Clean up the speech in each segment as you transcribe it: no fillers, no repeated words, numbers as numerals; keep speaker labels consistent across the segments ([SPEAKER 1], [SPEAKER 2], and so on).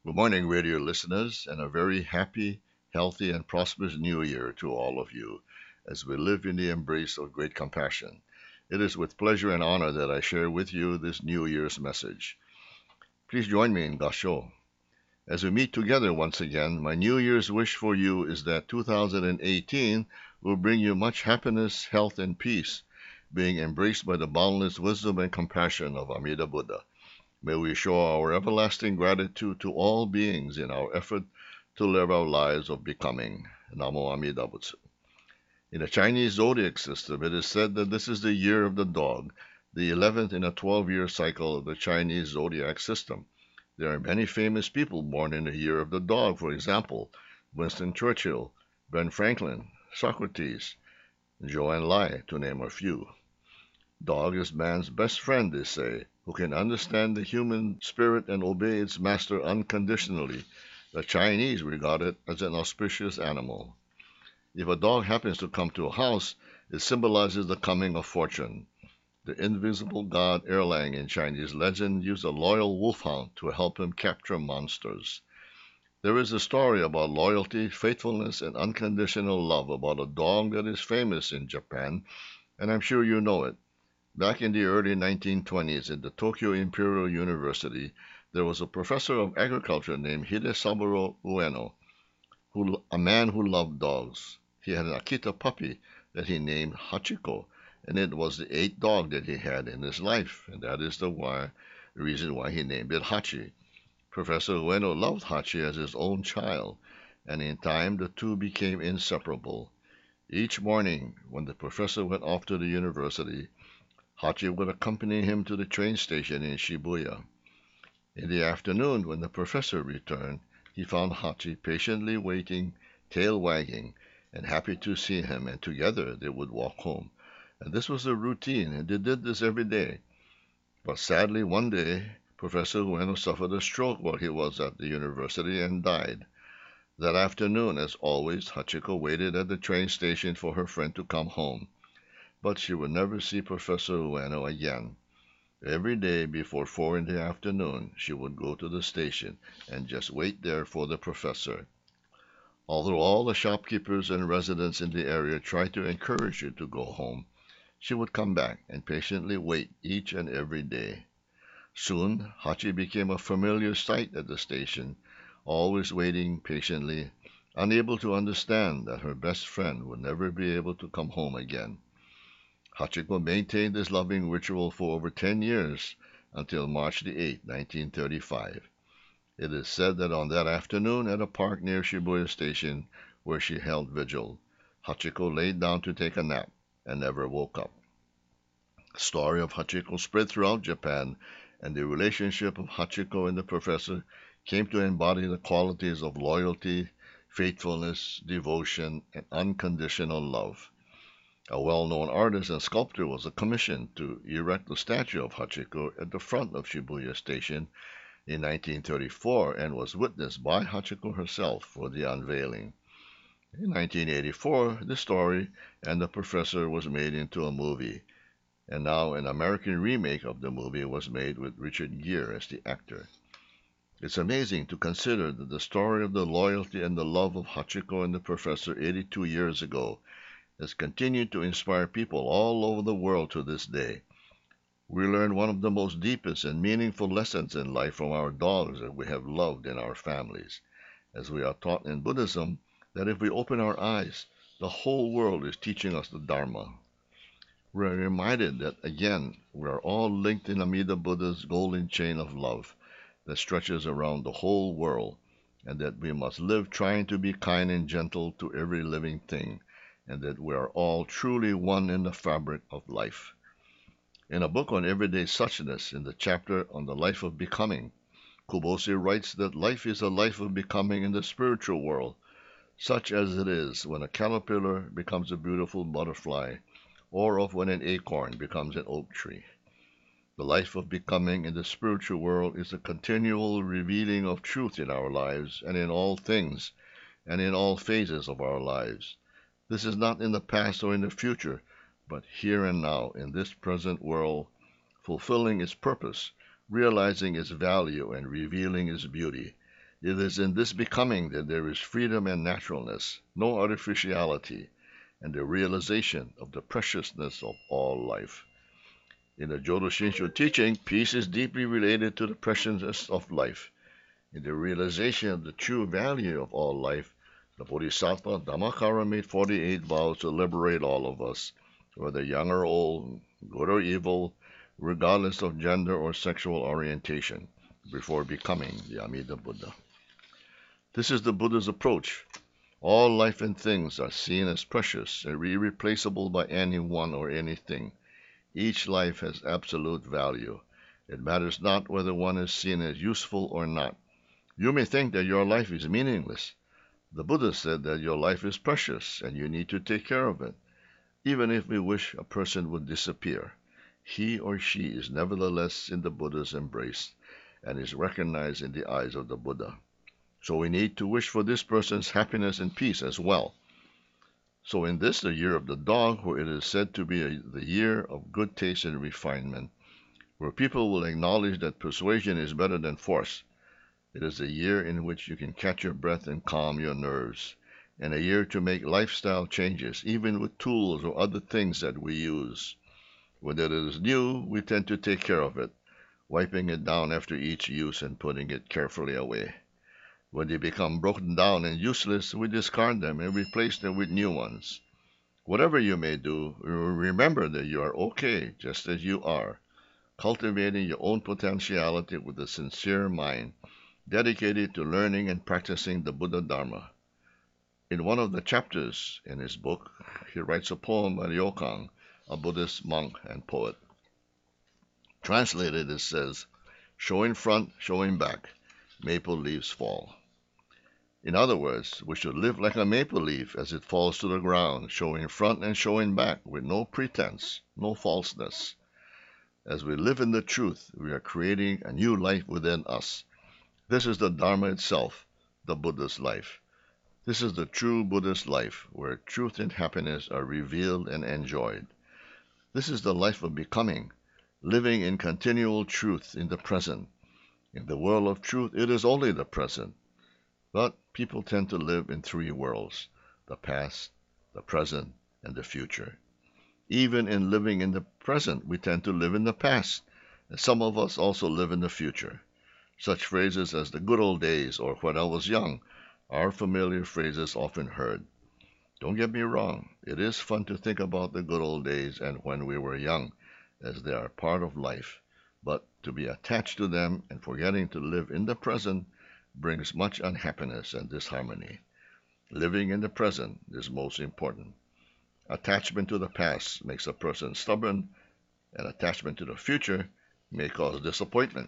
[SPEAKER 1] Good morning, radio listeners, and a very happy, healthy, and prosperous new year to all of you as we live in the embrace of great compassion. It is with pleasure and honor that I share with you this New Year's message. Please join me in Gasho. As we meet together once again, my New Year's wish for you is that 2018 will bring you much happiness, health, and peace, being embraced by the boundless wisdom and compassion of Amida Buddha. May we show our everlasting gratitude to all beings in our effort to live our lives of becoming. Namo Amida Butsu. In the Chinese zodiac system, it is said that this is the year of the dog, the 11th in a 12-year cycle of the Chinese zodiac system. There are many famous people born in the year of the dog, for example, Winston Churchill, Ben Franklin, Socrates, Zhou Enlai, to name a few. Dog is man's best friend, they say, who can understand the human spirit and obey its master unconditionally. The Chinese regard it as an auspicious animal. If a dog happens to come to a house, it symbolizes the coming of fortune. The invisible god Erlang in Chinese legend used a loyal wolfhound to help him capture monsters. There is a story about loyalty, faithfulness, and unconditional love about a dog that is famous in Japan, and I'm sure you know it. Back in the early 1920s at the Tokyo Imperial University, there was a professor of agriculture named Hidesaburo Ueno, a man who loved dogs. He had an Akita puppy that he named Hachiko, and it was the eighth dog that he had in his life, and that is the reason why he named it Hachi. Professor Ueno loved Hachi as his own child, and in time the two became inseparable. Each morning, when the professor went off to the university, Hachi would accompany him to the train station in Shibuya. In the afternoon, when the professor returned, he found Hachi patiently waiting, tail wagging, and happy to see him, and together they would walk home. And this was a routine, and they did this every day. But sadly, one day, Professor Ueno suffered a stroke while he was at the university and died. That afternoon, as always, Hachiko waited at the train station for her friend to come home. But she would never see Professor Ueno again. Every day before 4 in the afternoon she would go to the station and just wait there for the professor. Although all the shopkeepers and residents in the area tried to encourage her to go home, she would come back and patiently wait each and every day. Soon Hachi became a familiar sight at the station, always waiting patiently, unable to understand that her best friend would never be able to come home again. Hachiko maintained this loving ritual for over 10 years until March the 8th, 1935. It is said that on that afternoon at a park near Shibuya Station where she held vigil, Hachiko laid down to take a nap and never woke up. The story of Hachiko spread throughout Japan, and the relationship of Hachiko and the professor came to embody the qualities of loyalty, faithfulness, devotion, and unconditional love. A well-known artist and sculptor was commissioned to erect a statue of Hachiko at the front of Shibuya Station in 1934 and was witnessed by Hachiko herself for the unveiling. In 1984, the story and the professor was made into a movie, and now an American remake of the movie was made with Richard Gere as the actor. It's amazing to consider that the story of the loyalty and the love of Hachiko and the professor 82 years ago has continued to inspire people all over the world to this day. We learn one of the most deepest and meaningful lessons in life from our dogs that we have loved in our families, as we are taught in Buddhism that if we open our eyes, the whole world is teaching us the Dharma. We are reminded that, again, we are all linked in Amida Buddha's golden chain of love that stretches around the whole world, and that we must live trying to be kind and gentle to every living thing, and that we are all truly one in the fabric of life. In a book on everyday suchness, in the chapter on the life of becoming, Kubose writes that life is a life of becoming in the spiritual world, such as it is when a caterpillar becomes a beautiful butterfly, or of when an acorn becomes an oak tree. The life of becoming in the spiritual world is a continual revealing of truth in our lives and in all things, and in all phases of our lives. This is not in the past or in the future, but here and now in this present world, fulfilling its purpose, realizing its value, and revealing its beauty. It is in this becoming that there is freedom and naturalness, no artificiality, and the realization of the preciousness of all life. In the Jodo Shinshu teaching, peace is deeply related to the preciousness of life. In the realization of the true value of all life, the Bodhisattva Dhammakara made 48 vows to liberate all of us, whether young or old, good or evil, regardless of gender or sexual orientation, before becoming the Amida Buddha. This is the Buddha's approach. All life and things are seen as precious and irreplaceable by anyone or anything. Each life has absolute value. It matters not whether one is seen as useful or not. You may think that your life is meaningless. The Buddha said that your life is precious and you need to take care of it. Even if we wish a person would disappear, he or she is nevertheless in the Buddha's embrace and is recognized in the eyes of the Buddha. So we need to wish for this person's happiness and peace as well. So in this, the year of the dog, where it is said to be the year of good taste and refinement, where people will acknowledge that persuasion is better than force, it is a year in which you can catch your breath and calm your nerves, and a year to make lifestyle changes, even with tools or other things that we use. When it is new, we tend to take care of it, wiping it down after each use and putting it carefully away. When they become broken down and useless, we discard them and replace them with new ones. Whatever you may do, remember that you are okay just as you are, cultivating your own potentiality with a sincere mind, dedicated to learning and practicing the Buddha Dharma. In one of the chapters in his book, he writes a poem by Ryokang, a Buddhist monk and poet. Translated, it says, "Show in front, show in back, maple leaves fall." In other words, we should live like a maple leaf as it falls to the ground, showing front and showing back with no pretense, no falseness. As we live in the truth, we are creating a new life within us. This is the Dharma itself, the Buddha's life. This is the true Buddhist life, where truth and happiness are revealed and enjoyed. This is the life of becoming, living in continual truth in the present. In the world of truth, it is only the present. But people tend to live in three worlds: the past, the present, and the future. Even in living in the present, we tend to live in the past, and some of us also live in the future. Such phrases as "the good old days" or "when I was young" are familiar phrases often heard. Don't get me wrong, it is fun to think about the good old days and when we were young, as they are part of life, but to be attached to them and forgetting to live in the present brings much unhappiness and disharmony. Living in the present is most important. Attachment to the past makes a person stubborn, and attachment to the future may cause disappointment.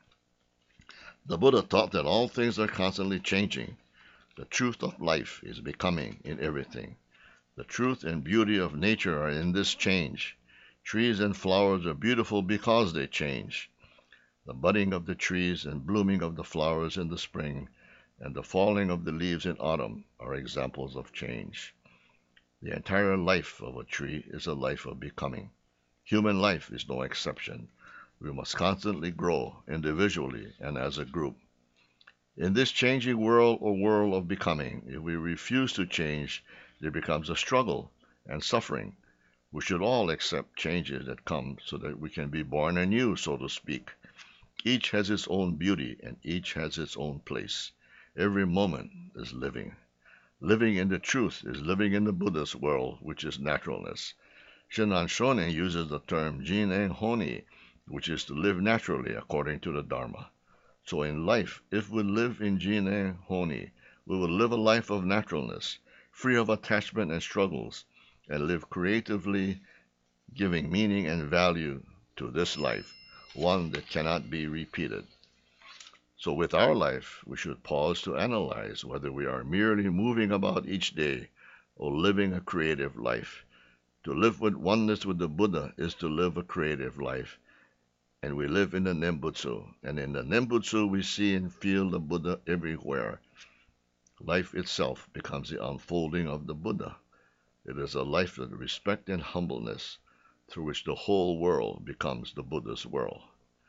[SPEAKER 1] The Buddha taught that all things are constantly changing. The truth of life is becoming in everything. The truth and beauty of nature are in this change. Trees and flowers are beautiful because they change. The budding of the trees and blooming of the flowers in the spring, and the falling of the leaves in autumn are examples of change. The entire life of a tree is a life of becoming. Human life is no exception. We must constantly grow, individually and as a group. In this changing world or world of becoming, if we refuse to change, there becomes a struggle and suffering. We should all accept changes that come so that we can be born anew, so to speak. Each has its own beauty, and each has its own place. Every moment is living. Living in the truth is living in the Buddha's world, which is naturalness. Shinran Shonin uses the term Jin-en Honi, which is to live naturally according to the Dharma. So in life, if we live in Jin-en Honi, we will live a life of naturalness, free of attachment and struggles, and live creatively, giving meaning and value to this life, one that cannot be repeated. So with our life, we should pause to analyze whether we are merely moving about each day or living a creative life. To live with oneness with the Buddha is to live a creative life. And we live in the Nembutsu, and in the Nembutsu we see and feel the Buddha everywhere. Life itself becomes the unfolding of the Buddha. It is a life of respect and humbleness, through which the whole world becomes the Buddha's world.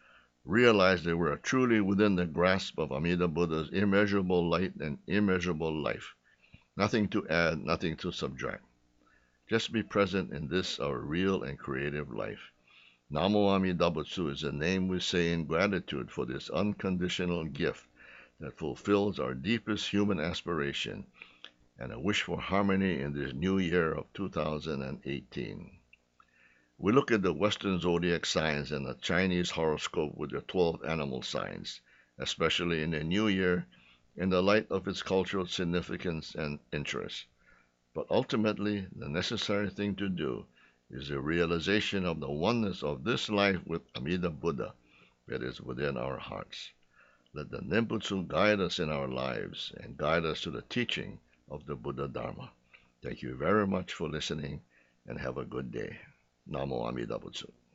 [SPEAKER 1] realized they were truly within the grasp of Amida Buddha's immeasurable light and immeasurable life. Nothing to add, nothing to subtract. Just be present in this, our real and creative life. Namo Amida Butsu is a name we say in gratitude for this unconditional gift that fulfills our deepest human aspiration and a wish for harmony in this new year of 2018. We look at the Western zodiac signs and the Chinese horoscope with the 12 animal signs, especially in the new year, in the light of its cultural significance and interest. But ultimately, the necessary thing to do is the realization of the oneness of this life with Amida Buddha that is within our hearts. Let the Nembutsu guide us in our lives and guide us to the teaching of the Buddha Dharma. Thank you very much for listening and have a good day. Namo Amida Butsu.